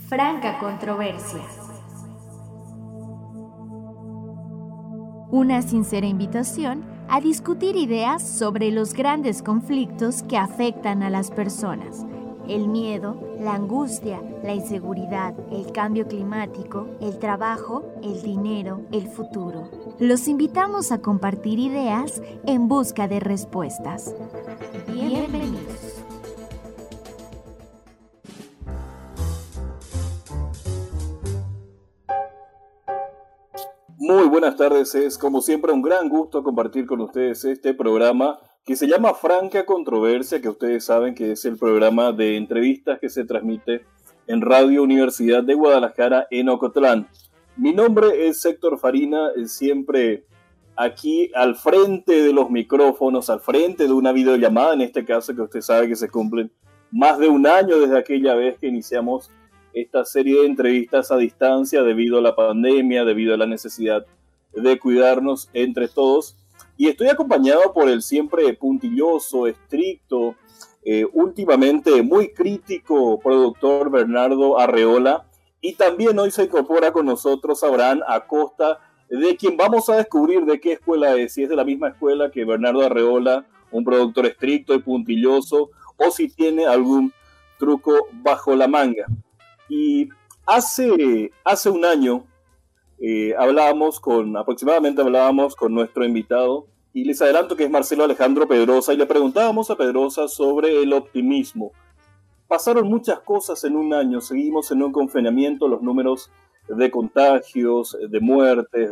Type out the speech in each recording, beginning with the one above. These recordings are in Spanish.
Franca Controversia. Una sincera invitación a discutir ideas sobre los grandes conflictos que afectan a las personas. El miedo, la angustia, la inseguridad, el cambio climático, el trabajo, el dinero, el futuro. Los invitamos a compartir ideas en busca de respuestas. Bienvenidos. Muy buenas tardes, es como siempre un gran gusto compartir con ustedes este programa que se llama Franca Controversia, que ustedes saben que es el programa de entrevistas que se transmite en Radio Universidad de Guadalajara en Ocotlán. Mi nombre es Héctor Farina, siempre aquí al frente de los micrófonos, al frente de una videollamada, en este caso que usted sabe que se cumplen más de un año desde aquella vez que iniciamos esta serie de entrevistas a distancia debido a la pandemia, debido a la necesidad de cuidarnos entre todos. Y estoy acompañado por el siempre puntilloso, estricto, últimamente muy crítico productor Bernardo Arreola. Y también hoy se incorpora con nosotros Abraham Acosta, de quien vamos a descubrir de qué escuela es, si es de la misma escuela que Bernardo Arreola, un productor estricto y puntilloso, o si tiene algún truco bajo la manga. Y hace un año aproximadamente hablábamos con nuestro invitado, y les adelanto que es Marcelo Alejandro Pedrosa, y le preguntábamos a Pedrosa sobre el optimismo. Pasaron muchas cosas en un año, seguimos en un confinamiento, los números de contagios, de muertes,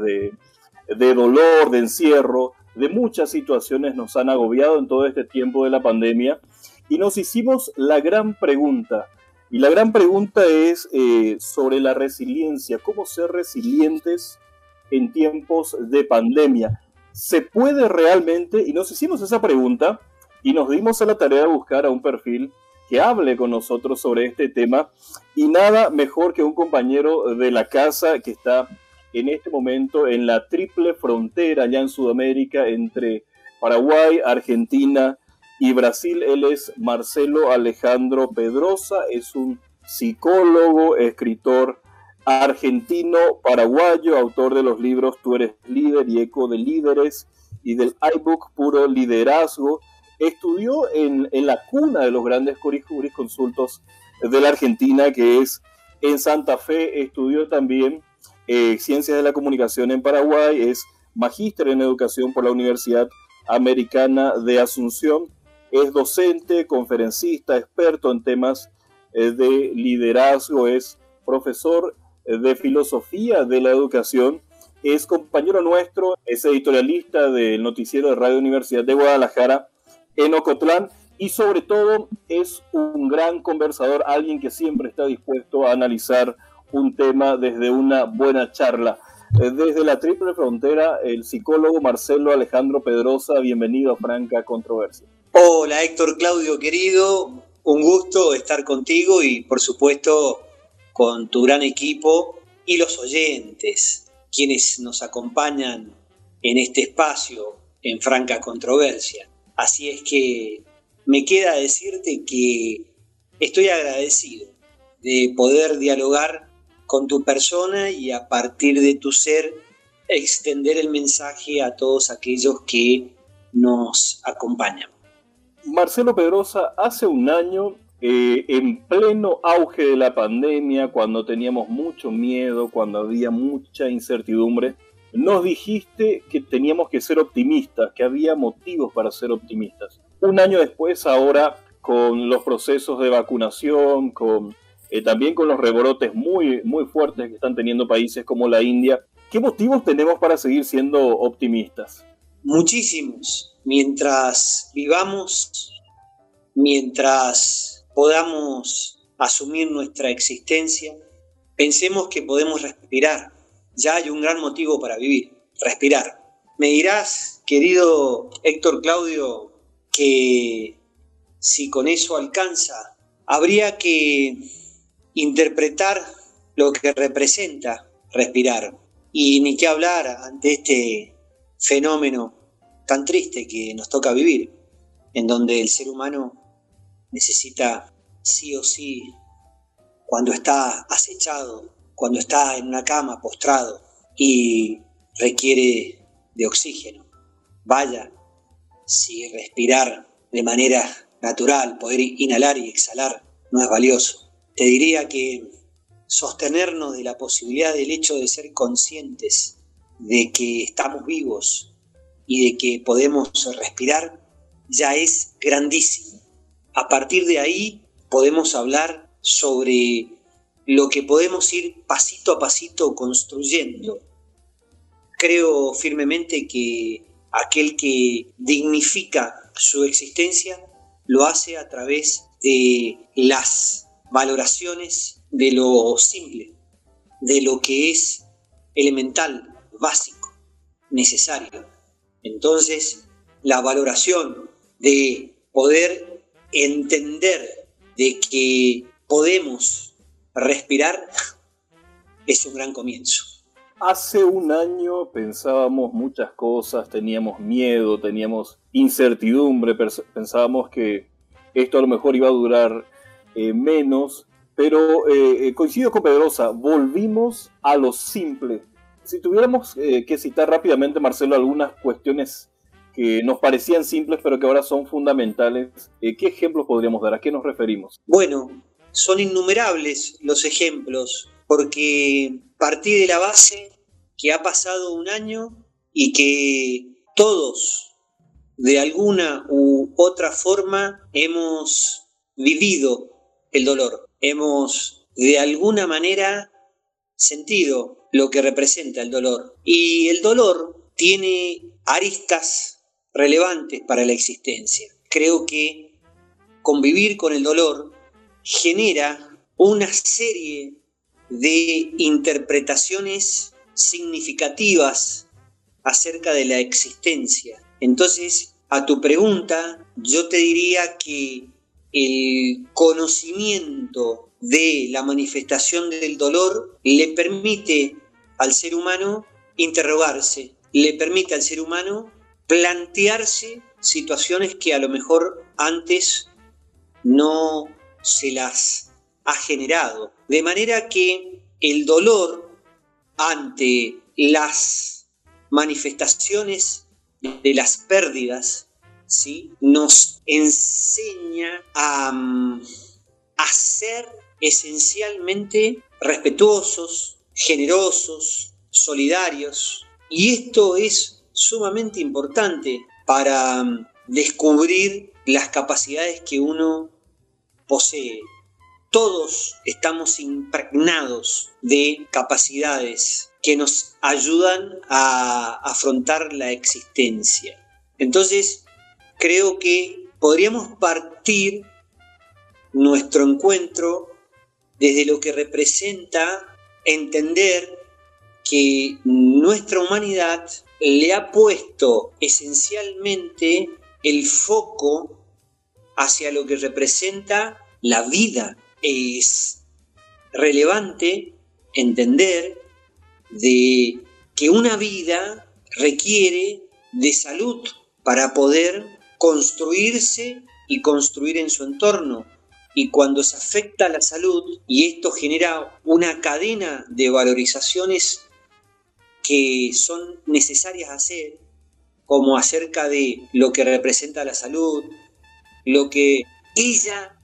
de dolor, de encierro, de muchas situaciones nos han agobiado en todo este tiempo de la pandemia, y nos hicimos la gran pregunta. Y la gran pregunta es sobre la resiliencia, cómo ser resilientes en tiempos de pandemia. ¿Se puede realmente? Y nos hicimos esa pregunta y nos dimos a la tarea de buscar a un perfil que hable con nosotros sobre este tema, y nada mejor que un compañero de la casa que está en este momento en la triple frontera allá en Sudamérica entre Paraguay, Argentina y Brasil. Él es Marcelo Alejandro Pedrosa, es un psicólogo, escritor argentino, paraguayo, autor de los libros Tú eres líder y Eco de líderes y del iBook Puro Liderazgo. Estudió en la cuna de los grandes jurisconsultos de la Argentina, que es en Santa Fe. Estudió también Ciencias de la Comunicación en Paraguay, es magíster en Educación por la Universidad Americana de Asunción. Es docente, conferencista, experto en temas de liderazgo, es profesor de filosofía de la educación, es compañero nuestro, es editorialista del noticiero de Radio Universidad de Guadalajara en Ocotlán, y sobre todo es un gran conversador, alguien que siempre está dispuesto a analizar un tema desde una buena charla. Desde la triple frontera, el psicólogo Marcelo Alejandro Pedrosa, bienvenido a Franca Controversia. Hola Héctor Claudio querido, un gusto estar contigo y por supuesto con tu gran equipo y los oyentes, quienes nos acompañan en este espacio en Franca Controversia. Así es que me queda decirte que estoy agradecido de poder dialogar con tu persona y a partir de tu ser extender el mensaje a todos aquellos que nos acompañan. Marcelo Pedrosa, hace un año, en pleno auge de la pandemia, cuando teníamos mucho miedo, cuando había mucha incertidumbre, nos dijiste que teníamos que ser optimistas, que había motivos para ser optimistas. Un año después, ahora, con los procesos de vacunación, también con los rebrotes muy, muy fuertes que están teniendo países como la India, ¿qué motivos tenemos para seguir siendo optimistas? Muchísimos. Mientras vivamos, mientras podamos asumir nuestra existencia, pensemos que podemos respirar. Ya hay un gran motivo para vivir, respirar. Me dirás, querido Héctor Claudio, que si con eso alcanza, habría que interpretar lo que representa respirar. Y ni qué hablar ante este fenómeno tan triste que nos toca vivir, en donde el ser humano necesita sí o sí cuando está acechado, cuando está en una cama postrado y requiere de oxígeno. Vaya, si respirar de manera natural, poder inhalar y exhalar, no es valioso. Te diría que sostenernos de la posibilidad del hecho de ser conscientes de que estamos vivos y de que podemos respirar ya es grandísimo. A partir de ahí podemos hablar sobre lo que podemos ir pasito a pasito construyendo. Creo firmemente que aquel que dignifica su existencia lo hace a través de las valoraciones de lo simple, de lo que es elemental, básico, necesario. Entonces, la valoración de poder entender de que podemos respirar es un gran comienzo. Hace un año pensábamos muchas cosas, teníamos miedo, teníamos incertidumbre, pensábamos que esto a lo mejor iba a durar menos, pero coincido con Pedrosa, volvimos a lo simple. Si tuviéramos que citar rápidamente, Marcelo, algunas cuestiones que nos parecían simples pero que ahora son fundamentales, ¿qué ejemplos podríamos dar? ¿A qué nos referimos? Bueno, son innumerables los ejemplos, porque partí de la base que ha pasado un año y que todos, de alguna u otra forma, hemos vivido el dolor. Hemos, de alguna manera, sentido lo que representa el dolor. Y el dolor tiene aristas relevantes para la existencia. Creo que convivir con el dolor genera una serie de interpretaciones significativas acerca de la existencia. Entonces, a tu pregunta, yo te diría que el conocimiento de la manifestación del dolor le permite al ser humano interrogarse, le permite al ser humano plantearse situaciones que a lo mejor antes no se las ha generado. De manera que el dolor ante las manifestaciones de las pérdidas, ¿sí?, nos enseña a ser esencialmente respetuosos, generosos, solidarios. Y esto es sumamente importante para descubrir las capacidades que uno posee. Todos estamos impregnados de capacidades que nos ayudan a afrontar la existencia. Entonces, creo que podríamos partir nuestro encuentro desde lo que representa entender que nuestra humanidad le ha puesto esencialmente el foco hacia lo que representa la vida. Es relevante entender de que una vida requiere de salud para poder construirse y construir en su entorno. Y cuando se afecta la salud, y esto genera una cadena de valorizaciones que son necesarias hacer, como acerca de lo que representa la salud, lo que ella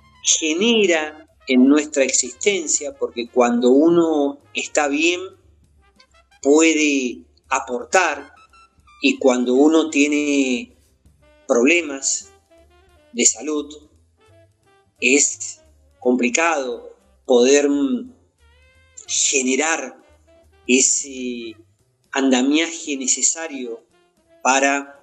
genera en nuestra existencia, porque cuando uno está bien puede aportar, y cuando uno tiene problemas de salud es complicado poder generar ese andamiaje necesario para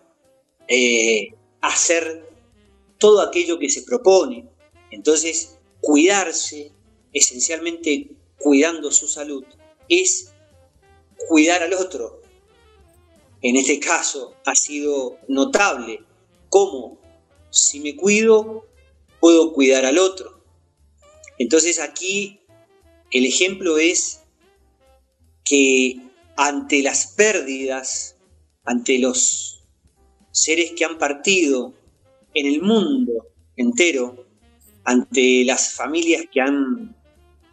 hacer todo aquello que se propone. Entonces, cuidarse, esencialmente cuidando su salud, es cuidar al otro. En este caso ha sido notable cómo, si me cuido, puedo cuidar al otro. Entonces aquí el ejemplo es que ante las pérdidas, ante los seres que han partido en el mundo entero, ante las familias que han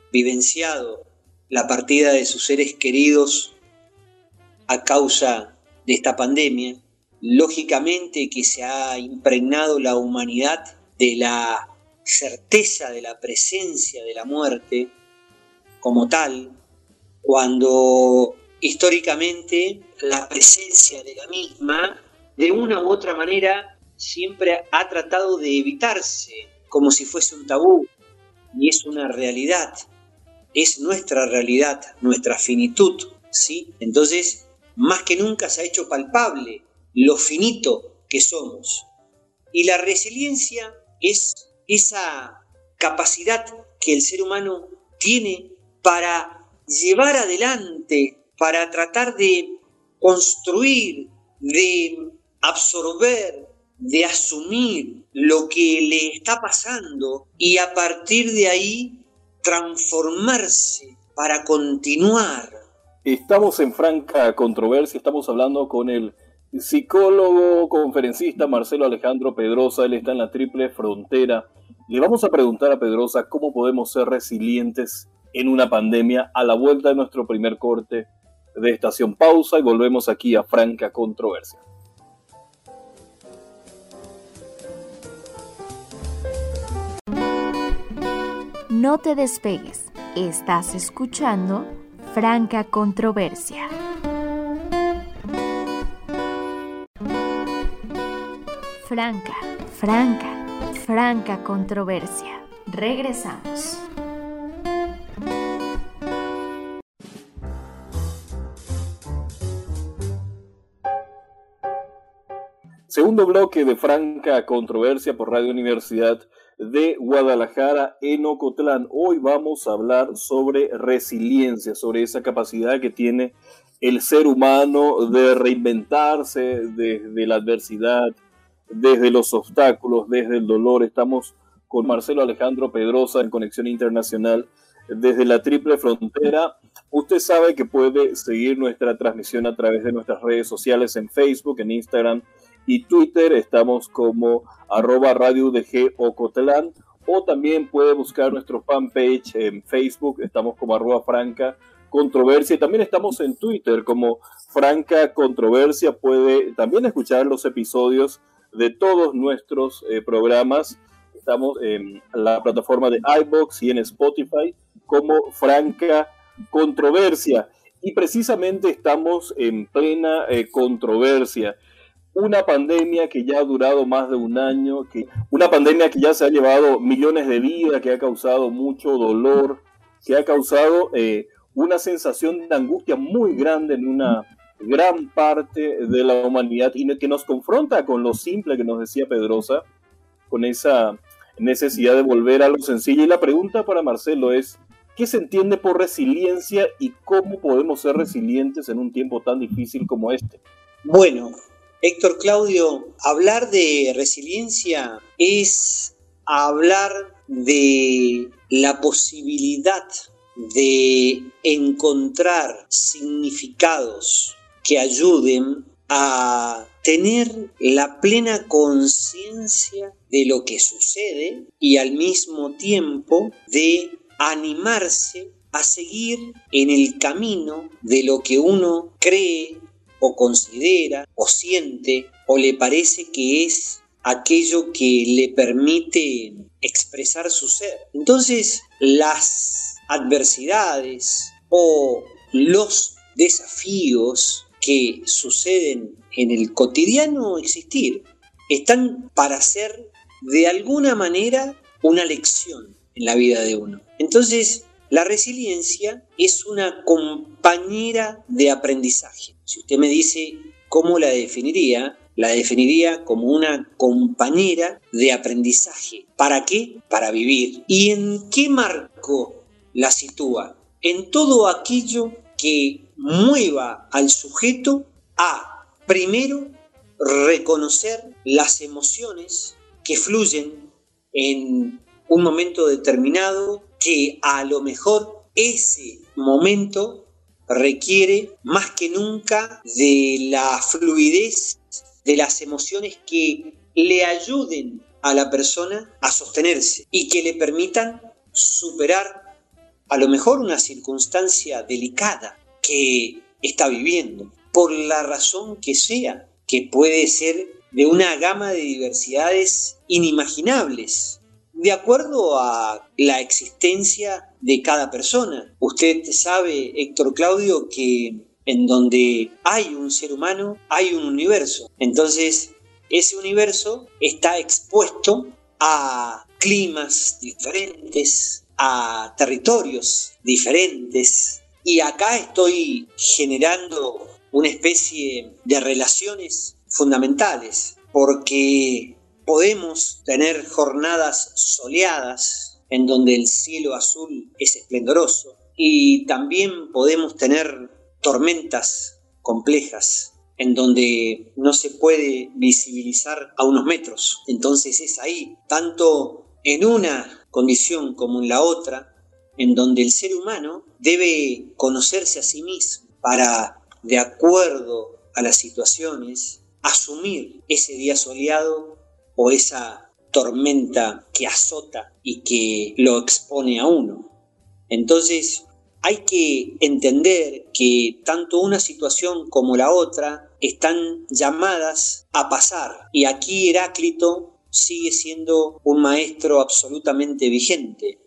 vivenciado la partida de sus seres queridos a causa de esta pandemia. Lógicamente que se ha impregnado la humanidad de la certeza de la presencia de la muerte como tal, cuando históricamente la presencia de la misma, de una u otra manera, siempre ha tratado de evitarse, como si fuese un tabú, y es una realidad, es nuestra realidad, nuestra finitud, ¿sí? Entonces, más que nunca se ha hecho palpable lo finito que somos. Y la resiliencia es esa capacidad que el ser humano tiene para llevar adelante, para tratar de construir, de absorber, de asumir lo que le está pasando y a partir de ahí transformarse para continuar. Estamos en franca controversia, estamos hablando con el psicólogo, conferencista Marcelo Alejandro Pedrosa. Él está en la triple frontera. Le vamos a preguntar a Pedrosa cómo podemos ser resilientes en una pandemia a la vuelta de nuestro primer corte de estación. Pausa y volvemos aquí a franca controversia. No te despegues, estás escuchando Franca Controversia. Franca Controversia. Regresamos. Segundo bloque de Franca Controversia por Radio Universidad de Guadalajara en Ocotlán. Hoy vamos a hablar sobre resiliencia, sobre esa capacidad que tiene el ser humano de reinventarse desde la adversidad, desde los obstáculos, desde el dolor. Estamos con Marcelo Alejandro Pedrosa en Conexión Internacional desde la Triple Frontera. Usted sabe que puede seguir nuestra transmisión a través de nuestras redes sociales en Facebook, en Instagram y Twitter. Estamos como @RadioUDG Ocotlán, o también puede buscar nuestro fanpage en Facebook. Estamos como @Franca Controversia, y también estamos en Twitter como Franca Controversia. Puede también escuchar los episodios de todos nuestros programas. Estamos en la plataforma de iVoox y en Spotify como Franca Controversia, y precisamente estamos en plena controversia. Una pandemia que ya ha durado más de un año, una pandemia que ya se ha llevado millones de vidas, que ha causado mucho dolor, que ha causado una sensación de angustia muy grande en una gran parte de la humanidad, y que nos confronta con lo simple que nos decía Pedrosa, con esa necesidad de volver a lo sencillo. Y la pregunta para Marcelo es: ¿qué se entiende por resiliencia y cómo podemos ser resilientes en un tiempo tan difícil como este? Bueno, Héctor Claudio, hablar de resiliencia es hablar de la posibilidad de encontrar significados que ayuden a tener la plena conciencia de lo que sucede y al mismo tiempo de animarse a seguir en el camino de lo que uno cree o considera o siente o le parece que es aquello que le permite expresar su ser. Entonces, las adversidades o los desafíos que suceden en el cotidiano existir están para ser de alguna manera una lección en la vida de uno. Entonces, la resiliencia es una compañera de aprendizaje. Si usted me dice cómo la definiría como una compañera de aprendizaje. ¿Para qué? Para vivir. ¿Y en qué marco la sitúa? En todo aquello que mueva al sujeto a, primero, reconocer las emociones que fluyen en un momento determinado, que a lo mejor ese momento requiere más que nunca de la fluidez de las emociones que le ayuden a la persona a sostenerse y que le permitan superar a lo mejor una circunstancia delicada que está viviendo, por la razón que sea, que puede ser de una gama de diversidades inimaginables, de acuerdo a la existencia de cada persona. Usted sabe, Héctor Claudio, que en donde hay un ser humano, hay un universo. Entonces, ese universo está expuesto a climas diferentes, a territorios diferentes. Y acá estoy generando una especie de relaciones fundamentales, porque podemos tener jornadas soleadas en donde el cielo azul es esplendoroso, y también podemos tener tormentas complejas en donde no se puede visibilizar a unos metros. Entonces es ahí, tanto en una condición como en la otra, en donde el ser humano debe conocerse a sí mismo para, de acuerdo a las situaciones, asumir ese día soleado o esa tormenta que azota y que lo expone a uno. Entonces, hay que entender que tanto una situación como la otra están llamadas a pasar. Y aquí Heráclito sigue siendo un maestro absolutamente vigente,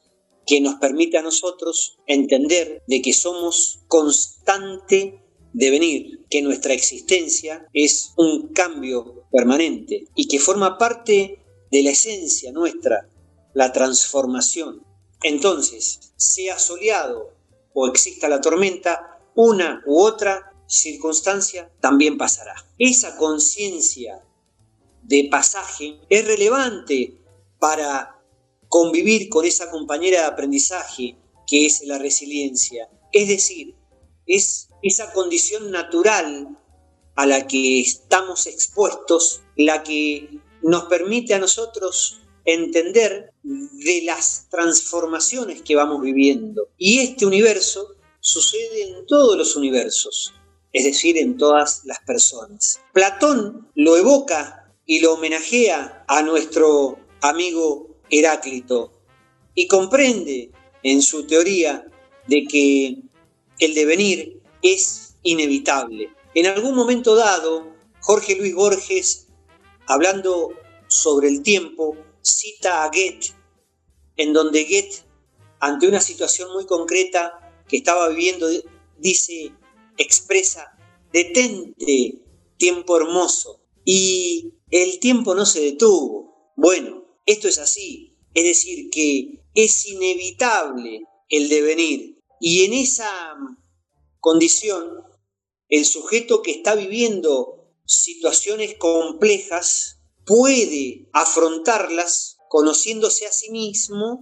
que nos permite a nosotros entender de que somos constante devenir, que nuestra existencia es un cambio permanente y que forma parte de la esencia nuestra, la transformación. Entonces, sea soleado o exista la tormenta, una u otra circunstancia también pasará. Esa conciencia de pasaje es relevante para convivir con esa compañera de aprendizaje que es la resiliencia. Es decir, es esa condición natural a la que estamos expuestos la que nos permite a nosotros entender de las transformaciones que vamos viviendo. Y este universo sucede en todos los universos, es decir, en todas las personas. Platón lo evoca y lo homenajea a nuestro amigo Heráclito y comprende en su teoría de que el devenir es inevitable. En algún momento dado, Jorge Luis Borges, hablando sobre el tiempo, cita a Goethe, en donde Goethe, ante una situación muy concreta que estaba viviendo, expresa: detente, tiempo hermoso. Y el tiempo no se detuvo. Bueno, esto es así, es decir, que es inevitable el devenir. Y en esa condición, el sujeto que está viviendo situaciones complejas puede afrontarlas conociéndose a sí mismo,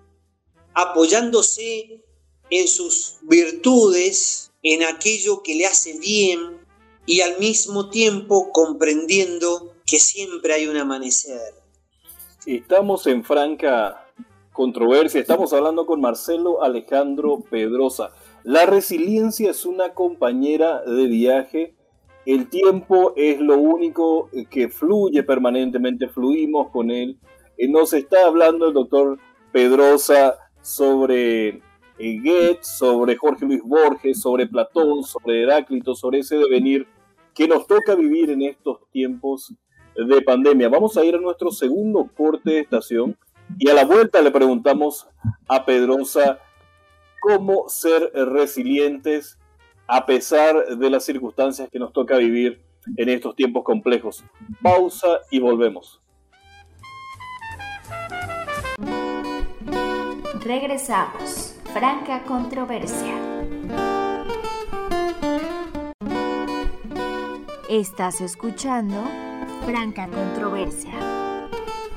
apoyándose en sus virtudes, en aquello que le hace bien y al mismo tiempo comprendiendo que siempre hay un amanecer. Estamos en franca controversia, estamos hablando con Marcelo Alejandro Pedrosa. La resiliencia es una compañera de viaje. El tiempo es lo único que fluye permanentemente, fluimos con él. Nos está hablando el doctor Pedrosa sobre Goethe, sobre Jorge Luis Borges, sobre Platón, sobre Heráclito, sobre ese devenir que nos toca vivir en estos tiempos de pandemia. Vamos a ir a nuestro segundo corte de estación y a la vuelta le preguntamos a Pedrosa cómo ser resilientes a pesar de las circunstancias que nos toca vivir en estos tiempos complejos. Pausa y volvemos. Regresamos. Franca controversia. Estás escuchando Franca controversia.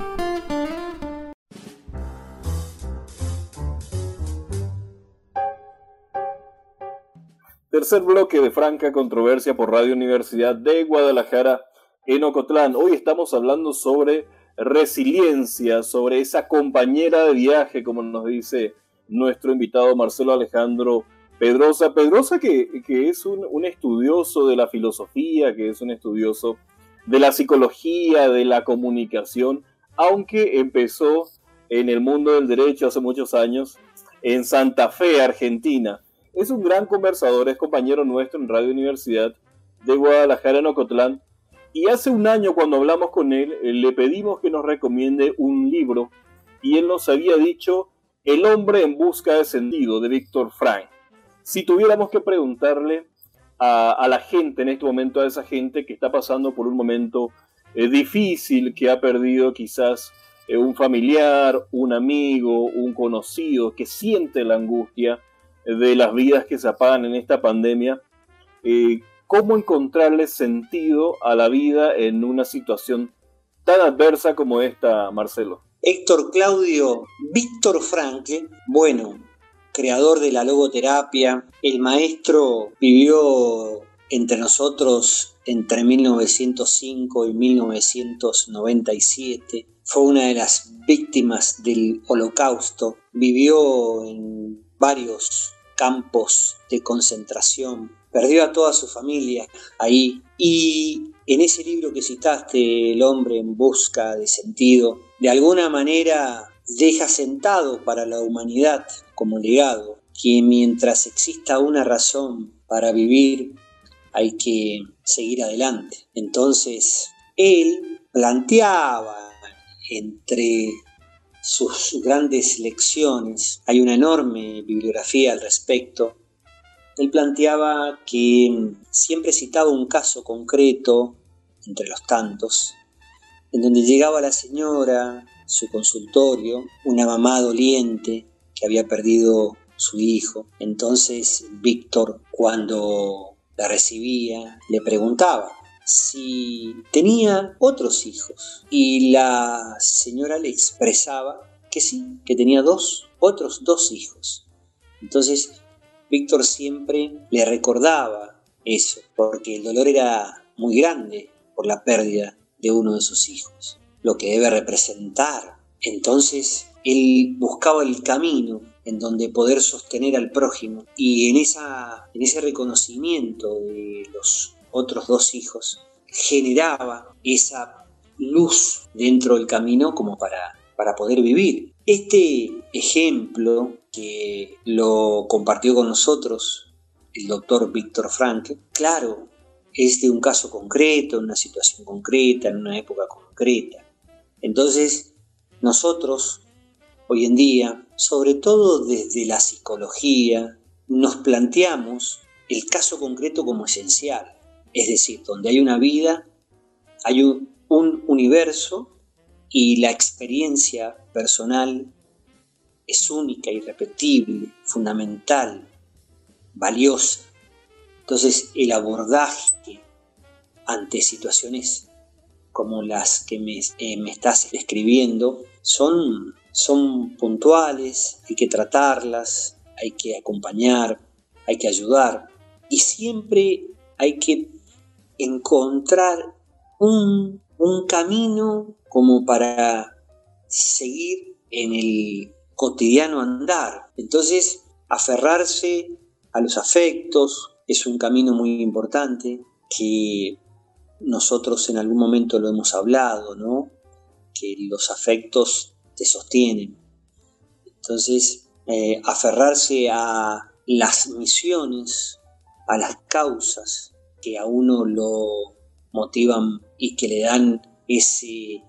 Tercer bloque de Franca Controversia por Radio Universidad de Guadalajara en Ocotlán. Hoy estamos hablando sobre resiliencia, sobre esa compañera de viaje, como nos dice nuestro invitado Marcelo Alejandro Pedrosa. Pedrosa que es un estudioso de la filosofía, que es un estudioso de la psicología, de la comunicación, aunque empezó en el mundo del derecho hace muchos años en Santa Fe, Argentina. Es un gran conversador, es compañero nuestro en Radio Universidad de Guadalajara, en Ocotlán. Y hace un año, cuando hablamos con él, le pedimos que nos recomiende un libro, y él nos había dicho El hombre en busca de sentido, de Viktor Frankl. Si tuviéramos que preguntarle a la gente en este momento, a esa gente que está pasando por un momento difícil, que ha perdido quizás un familiar, un amigo, un conocido, que siente la angustia de las vidas que se apagan en esta pandemia, ¿cómo encontrarle sentido a la vida en una situación tan adversa como esta, Marcelo? Héctor Claudio, Viktor Frankl, bueno, creador de la logoterapia, el maestro vivió entre nosotros entre 1905 y 1997, fue una de las víctimas del Holocausto, vivió en varios campos de concentración, perdió a toda su familia ahí, y en ese libro que citaste, El hombre en busca de sentido, de alguna manera deja sentado para la humanidad como legado que mientras exista una razón para vivir hay que seguir adelante. Entonces él planteaba entre sus grandes lecciones, hay una enorme bibliografía al respecto, él planteaba que siempre citaba un caso concreto entre los tantos, en donde llegaba la señora, su consultorio, una mamá doliente que había perdido su hijo. Entonces Víctor, cuando la recibía, le preguntaba si tenía otros hijos, y la señora le expresaba que sí, que tenía otros dos hijos. Entonces Víctor siempre le recordaba eso, porque el dolor era muy grande por la pérdida de uno de sus hijos, lo que debe representar. Entonces él buscaba el camino en donde poder sostener al prójimo, y en ese reconocimiento de los otros dos hijos generaba esa luz dentro del camino como para poder vivir. Este ejemplo que lo compartió con nosotros el doctor Viktor Frankl, claro, es de un caso concreto, en una situación concreta, en una época concreta. Entonces, nosotros, hoy en día, sobre todo desde la psicología, nos planteamos el caso concreto como esencial. Es decir, donde hay una vida, hay un universo, y la experiencia personal es única, irrepetible, fundamental, valiosa. Entonces, el abordaje ante situaciones como las que me estás describiendo son puntuales, hay que tratarlas, hay que acompañar, hay que ayudar, y siempre hay que encontrar un camino como para seguir en el cotidiano andar. Entonces, aferrarse a los afectos es un camino muy importante, que nosotros en algún momento lo hemos hablado, ¿no? Que los afectos te sostienen. Entonces, aferrarse a las misiones, a las causas que a uno lo motivan y que le dan ese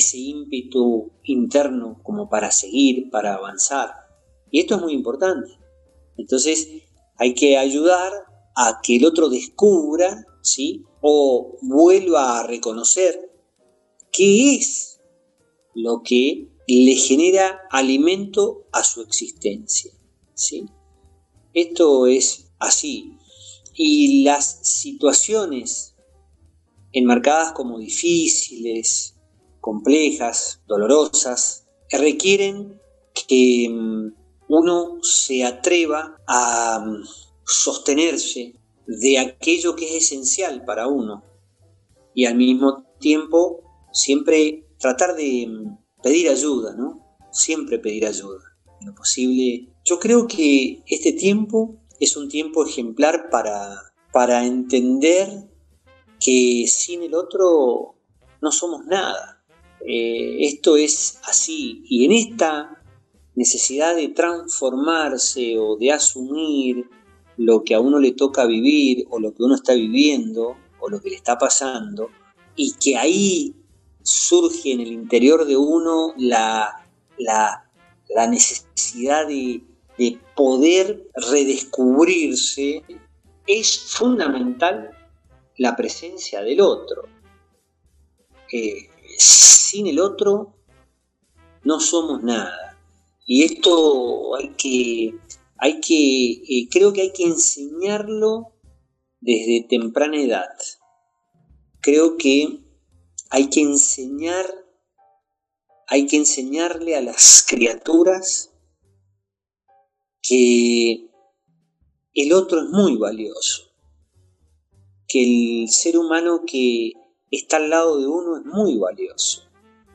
ímpetu interno como para seguir, para avanzar. Y esto es muy importante. Entonces hay que ayudar a que el otro descubra, ¿sí?, o vuelva a reconocer qué es lo que le genera alimento a su existencia, ¿sí? Esto es así. Y las situaciones enmarcadas como difíciles, complejas, dolorosas, requieren que uno se atreva a sostenerse de aquello que es esencial para uno, y al mismo tiempo siempre tratar de pedir ayuda, ¿no? Siempre pedir ayuda, en lo posible. Yo creo que este tiempo es un tiempo ejemplar para entender que sin el otro no somos nada. Esto es así, y en esta necesidad de transformarse o de asumir lo que a uno le toca vivir o lo que uno está viviendo o lo que le está pasando, y que ahí surge en el interior de uno la necesidad de poder redescubrirse, es fundamental la presencia del otro. Sin el otro no somos nada. Y esto creo que hay que enseñarlo desde temprana edad. Creo que hay que enseñarle a las criaturas que el otro es muy valioso, que el ser humano que está al lado de uno es muy valioso,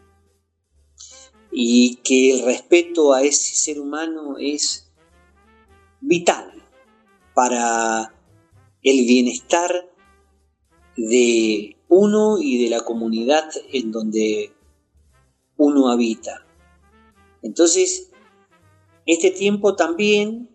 y que el respeto a ese ser humano es vital para el bienestar de uno y de la comunidad en donde uno habita. Entonces, este tiempo también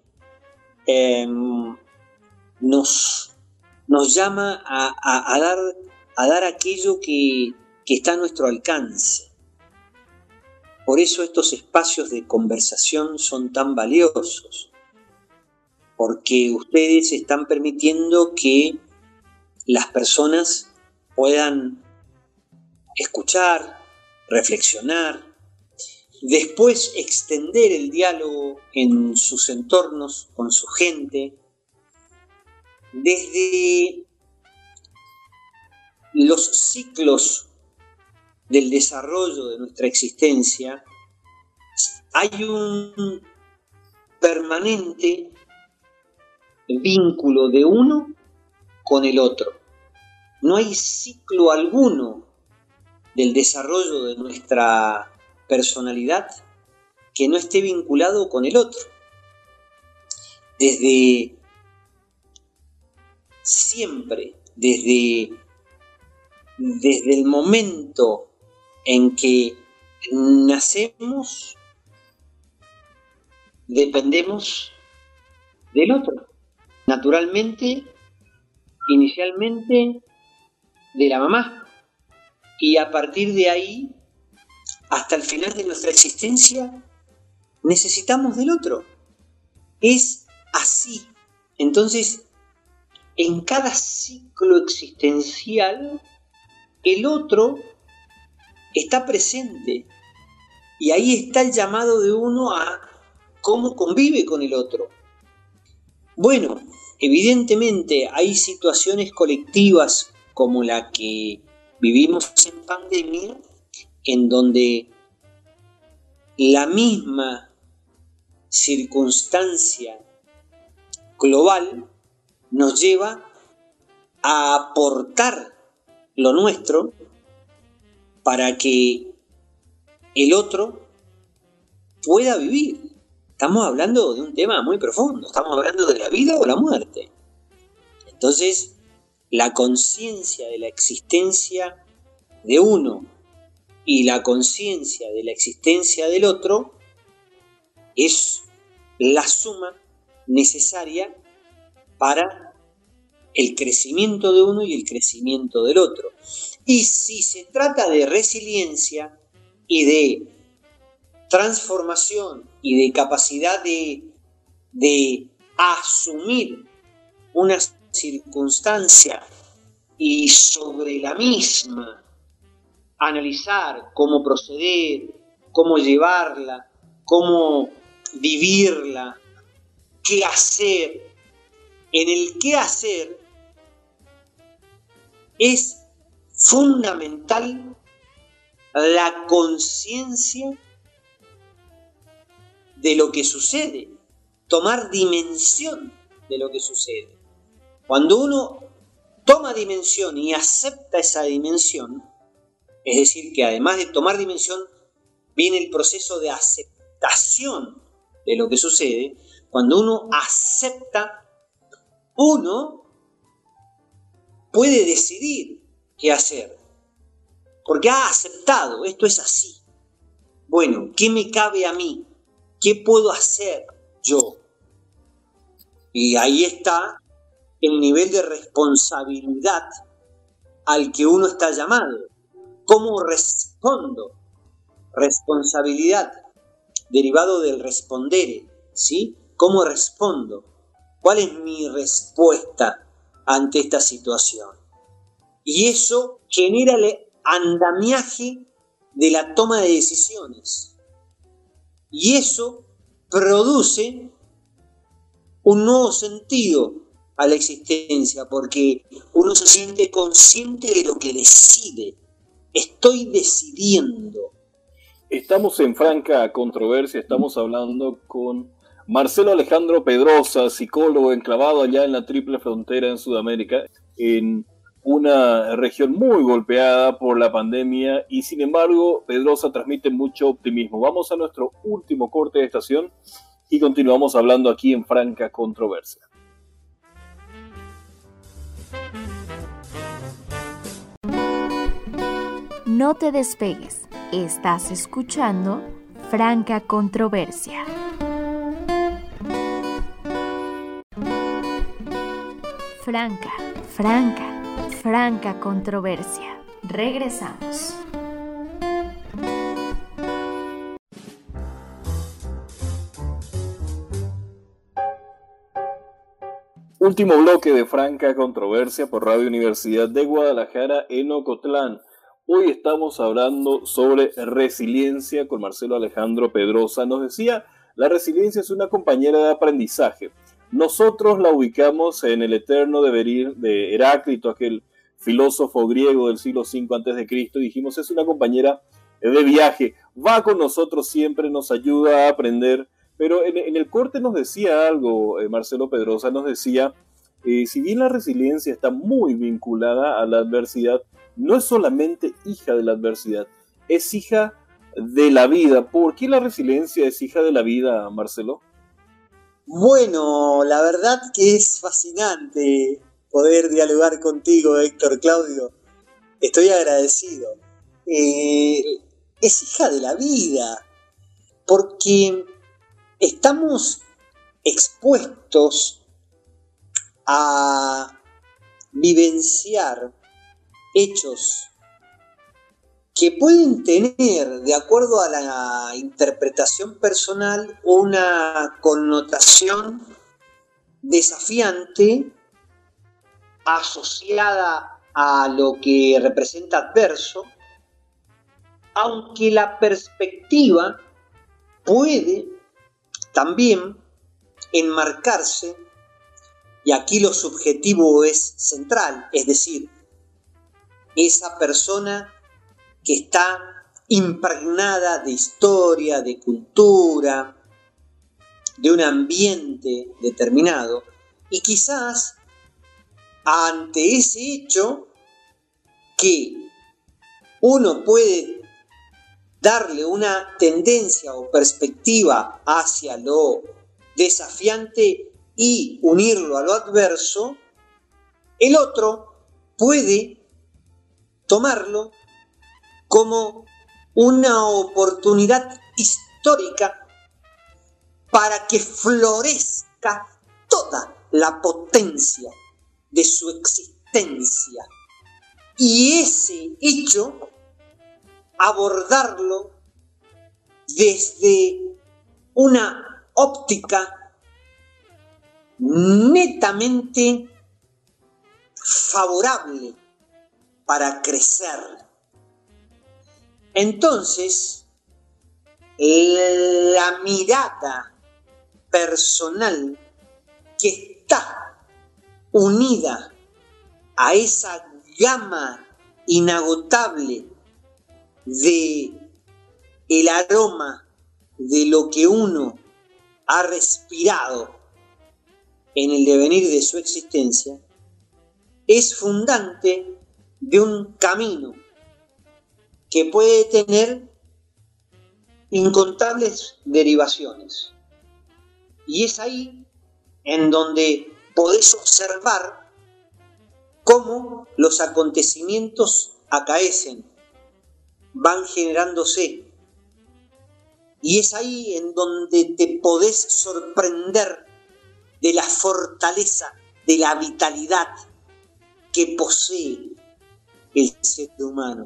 nos llama a dar aquello que está a nuestro alcance. Por eso estos espacios de conversación son tan valiosos, porque ustedes están permitiendo que las personas puedan escuchar, reflexionar, después extender el diálogo en sus entornos, con su gente, desde los ciclos del desarrollo de nuestra existencia. Hay un permanente vínculo de uno con el otro. No hay ciclo alguno del desarrollo de nuestra personalidad que no esté vinculado con el otro. Desde siempre, desde el momento en que nacemos, dependemos del otro. Naturalmente, inicialmente, de la mamá. Y a partir de ahí, hasta el final de nuestra existencia, necesitamos del otro. Es así. Entonces, en cada ciclo existencial, el otro está presente. Y ahí está el llamado de uno a cómo convive con el otro. Bueno, evidentemente hay situaciones colectivas como la que vivimos en pandemia, en donde la misma circunstancia global nos lleva a aportar lo nuestro para que el otro pueda vivir. Estamos hablando de un tema muy profundo, estamos hablando de la vida o la muerte. Entonces, la conciencia de la existencia de uno y la conciencia de la existencia del otro es la suma necesaria para el crecimiento de uno y el crecimiento del otro. Y si se trata de resiliencia y de transformación y de capacidad de asumir una circunstancia y sobre la misma analizar cómo proceder, cómo llevarla, cómo vivirla, qué hacer. En el qué hacer es fundamental la conciencia de lo que sucede, tomar dimensión de lo que sucede. Cuando uno toma dimensión y acepta esa dimensión, es decir, que además de tomar dimensión, viene el proceso de aceptación de lo que sucede. Cuando uno acepta, uno puede decidir qué hacer, porque ha aceptado, esto es así. Bueno, ¿qué me cabe a mí? ¿Qué puedo hacer yo? Y ahí está el nivel de responsabilidad al que uno está llamado. ¿Cómo respondo? Responsabilidad, derivado del respondere, ¿sí? ¿Cómo respondo? ¿Cuál es mi respuesta ante esta situación? Y eso genera el andamiaje de la toma de decisiones. Y eso produce un nuevo sentido a la existencia, porque uno se siente consciente de lo que decide. Estoy decidiendo. Estamos en franca controversia, estamos hablando con Marcelo Alejandro Pedrosa, psicólogo enclavado allá en la triple frontera en Sudamérica, en una región muy golpeada por la pandemia, y sin embargo Pedrosa transmite mucho optimismo. Vamos a nuestro último corte de estación y continuamos hablando aquí en franca controversia. No te despegues, estás escuchando Franca Controversia. Franca Controversia. Regresamos. Último bloque de franca controversia por Radio Universidad de Guadalajara en Ocotlán. Hoy estamos hablando sobre resiliencia con Marcelo Alejandro Pedrosa. Nos decía, la resiliencia es una compañera de aprendizaje. Nosotros la ubicamos en el eterno devenir de Heráclito, aquel filósofo griego del siglo V a.C. Dijimos, es una compañera de viaje. Va con nosotros siempre, nos ayuda a aprender. Pero en el corte nos decía algo, Marcelo Pedrosa nos decía, si bien la resiliencia está muy vinculada a la adversidad, no es solamente hija de la adversidad, es hija de la vida. ¿Por qué la resiliencia es hija de la vida, Marcelo? Bueno, la verdad que es fascinante poder dialogar contigo, Héctor Claudio. Estoy agradecido. Es hija de la vida, porque estamos expuestos a vivenciar hechos que pueden tener, de acuerdo a la interpretación personal, una connotación desafiante asociada a lo que representa adverso, aunque la perspectiva puede también enmarcarse, y aquí lo subjetivo es central, es decir, esa persona que está impregnada de historia, de cultura, de un ambiente determinado, y quizás ante ese hecho que uno puede darle una tendencia o perspectiva hacia lo desafiante y unirlo a lo adverso, el otro puede tomarlo como una oportunidad histórica para que florezca toda la potencia de su existencia. Y ese hecho, abordarlo desde una óptica netamente favorable para crecer. Entonces, la mirada personal que está unida a esa gama inagotable de el aroma de lo que uno ha respirado en el devenir de su existencia, es fundante de un camino que puede tener incontables derivaciones. Y es ahí en donde podés observar cómo los acontecimientos acaecen, van generándose, Y es ahí en donde te podés sorprender de la fortaleza, de la vitalidad que posee el ser humano.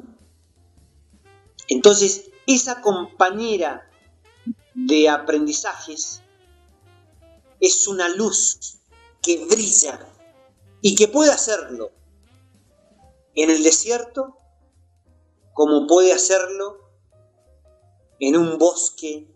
Entonces, esa compañera de aprendizajes es una luz que brilla y que puede hacerlo en el desierto como puede hacerlo en un bosque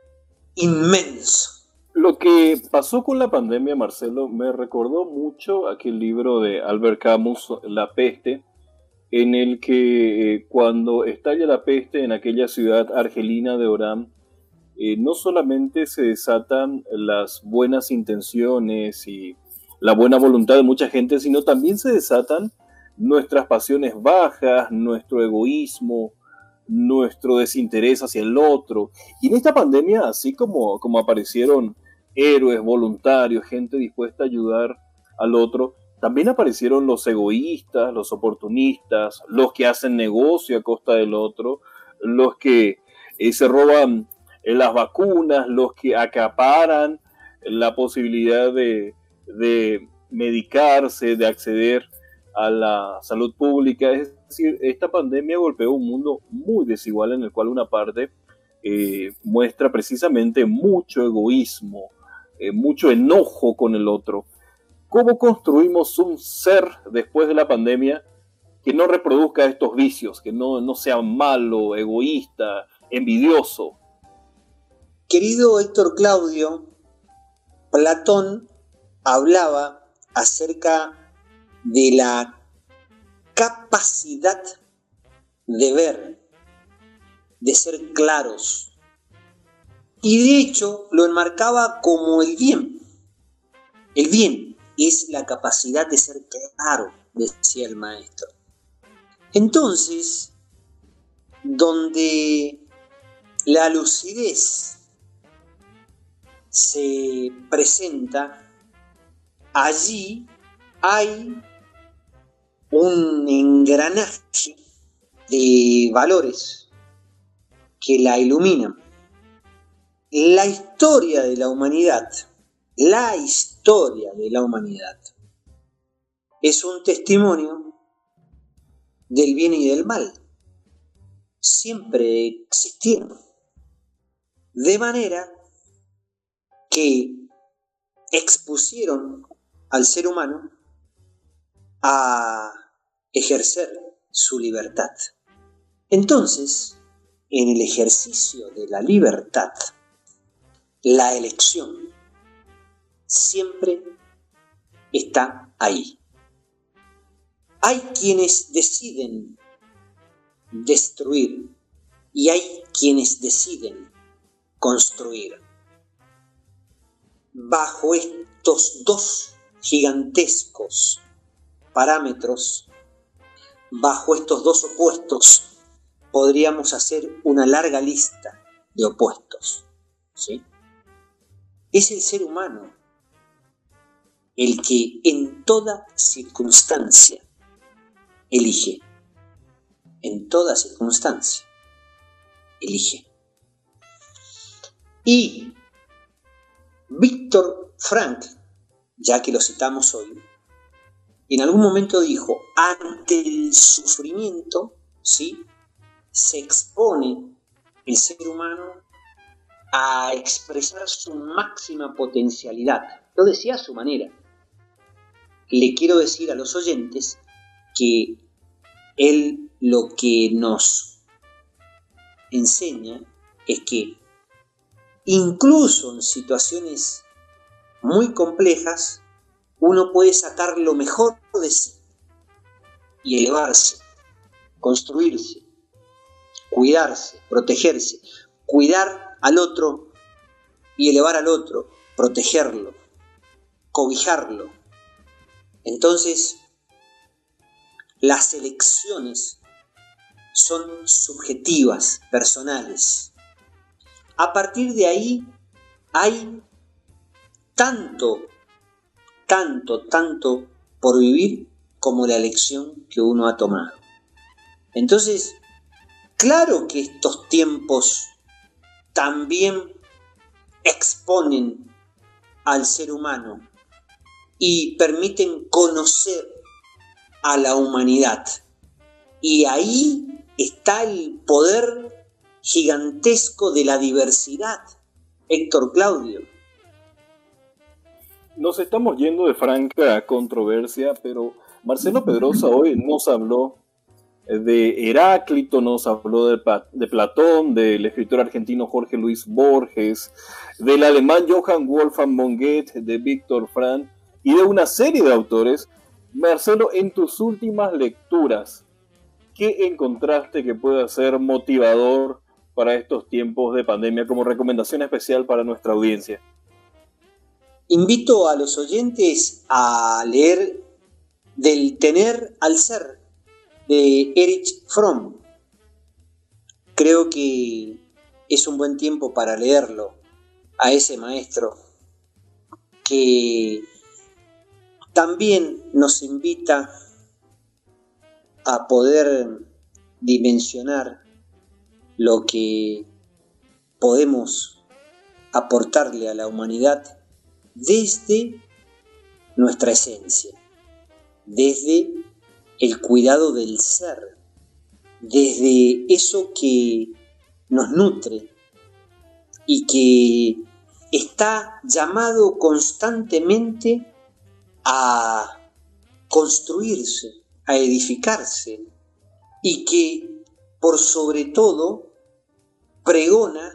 inmenso. Lo que pasó con la pandemia, Marcelo, me recordó mucho aquel libro de Albert Camus, La peste, en el que cuando estalla la peste en aquella ciudad argelina de Orán, no solamente se desatan las buenas intenciones y la buena voluntad de mucha gente, sino también se desatan nuestras pasiones bajas, nuestro egoísmo, nuestro desinterés hacia el otro. Y en esta pandemia, así como aparecieron héroes, voluntarios, gente dispuesta a ayudar al otro, también aparecieron los egoístas, los oportunistas, los que hacen negocio a costa del otro, los que se roban las vacunas, los que acaparan la posibilidad de medicarse, de acceder a la salud pública. Es decir, esta pandemia golpeó un mundo muy desigual en el cual una parte muestra precisamente mucho egoísmo, mucho enojo con el otro. ¿Cómo construimos un ser después de la pandemia que no reproduzca estos vicios, que no sea malo, egoísta, envidioso? Querido Héctor Claudio, Platón hablaba acerca de la capacidad de ver, de ser claros, y de hecho lo enmarcaba como el bien. El bien es la capacidad de ser claro, decía el maestro. Entonces, donde la lucidez se presenta, allí hay un engranaje de valores que la iluminan. La historia de la humanidad es un testimonio del bien y del mal. Siempre existieron. De manera que expusieron al ser humano a ejercer su libertad. Entonces, en el ejercicio de la libertad, la elección siempre está ahí. Hay quienes deciden destruir y hay quienes deciden construir. Bajo estos dos gigantescos parámetros, bajo estos dos opuestos, podríamos hacer una larga lista de opuestos, ¿sí? Es el ser humano el que en toda circunstancia elige. En toda circunstancia elige. Y Viktor Frankl, ya que lo citamos hoy, en algún momento dijo, ante el sufrimiento, ¿sí?, se expone el ser humano a expresar su máxima potencialidad. Lo decía a su manera. Le quiero decir a los oyentes que él lo que nos enseña es que incluso en situaciones muy complejas, uno puede sacar lo mejor de sí y elevarse, construirse, cuidarse, protegerse, cuidar al otro y elevar al otro, protegerlo, cobijarlo. Entonces, las elecciones son subjetivas, personales. A partir de ahí hay tanto por vivir como la elección que uno ha tomado. Entonces, claro que estos tiempos también exponen al ser humano y permiten conocer a la humanidad. Y ahí está el poder gigantesco de la diversidad, Héctor Claudio. Nos estamos yendo de franca controversia, pero Marcelo Pedrosa hoy nos habló de Heráclito, nos habló de Platón, del escritor argentino Jorge Luis Borges, del alemán Johann Wolfgang von Goethe, de Viktor Frankl y de una serie de autores. Marcelo, en tus últimas lecturas, ¿qué encontraste que pueda ser motivador para estos tiempos de pandemia como recomendación especial para nuestra audiencia? Invito a los oyentes a leer Del tener al ser, de Erich Fromm. Creo que es un buen tiempo para leerlo, a ese maestro que también nos invita a poder dimensionar lo que podemos aportarle a la humanidad desde nuestra esencia, desde el cuidado del ser, desde eso que nos nutre y que está llamado constantemente a construirse, a edificarse, y que por sobre todo pregona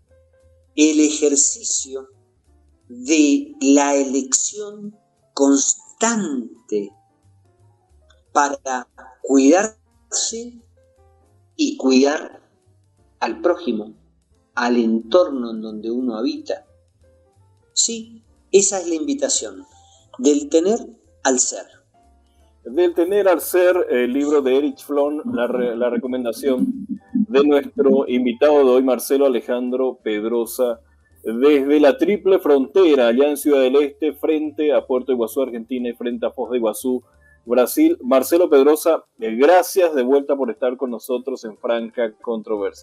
el ejercicio de la elección constante para cuidarse y cuidar al prójimo, al entorno en donde uno habita. Sí, esa es la invitación, del tener al ser. Del tener al ser, el libro de Erich Fromm, la recomendación de nuestro invitado de hoy, Marcelo Alejandro Pedrosa, desde la triple frontera, allá en Ciudad del Este, frente a Puerto Iguazú, Argentina, y frente a Foz de Iguazú, Brasil. Marcelo Pedrosa, gracias de vuelta por estar con nosotros en Franca Controversia.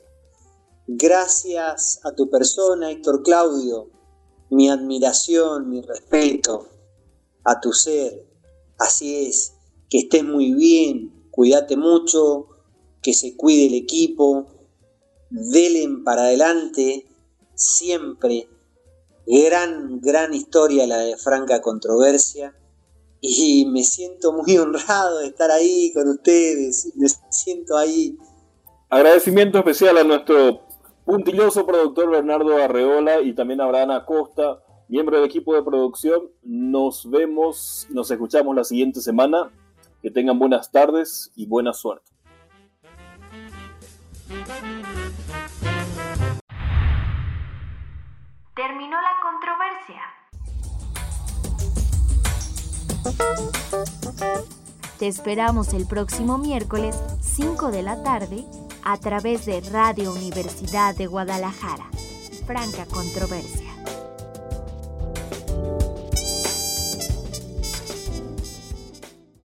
Gracias a tu persona, Héctor Claudio. Mi admiración, mi respeto a tu ser. Así es, que estés muy bien, cuídate mucho, que se cuide el equipo, delen para adelante, siempre. Gran historia la de Franca Controversia. Y me siento muy honrado de estar ahí con ustedes, me siento ahí. Agradecimiento especial a nuestro puntilloso productor Bernardo Arreola y también a Abraham Acosta, miembro del equipo de producción. Nos vemos, nos escuchamos la siguiente semana. Que tengan buenas tardes y buena suerte. Terminó la controversia. Te esperamos el próximo miércoles, 5 de la tarde, a través de Radio Universidad de Guadalajara. Franca Controversia.